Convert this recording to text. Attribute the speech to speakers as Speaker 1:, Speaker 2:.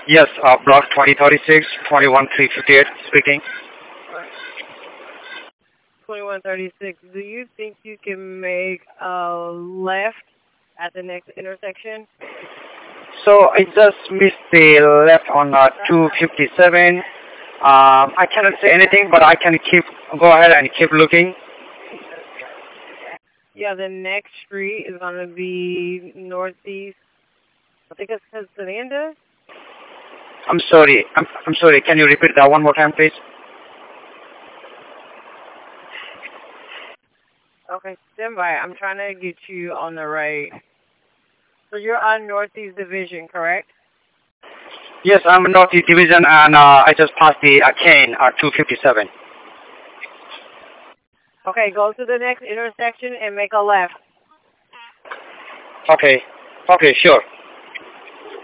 Speaker 1: Yes, block 2036, 21358 speaking.
Speaker 2: 2136. Do you think you can make a left at the next intersection?
Speaker 1: So I just missed the left on 257. I cannot say anything, but I can go ahead and keep looking.
Speaker 2: Yeah, the next street is going to be northeast. I think it says Fernandez.
Speaker 1: I'm sorry. I'm sorry. Can you repeat that one more time, please?
Speaker 2: Okay, stand by. I'm trying to get you on the right. So you're on Northeast Division, correct?
Speaker 1: Yes, I'm in Northeast Division, and I just passed the Kane at 257.
Speaker 2: Okay, go to the next intersection and make a left.
Speaker 1: Okay. Okay, sure.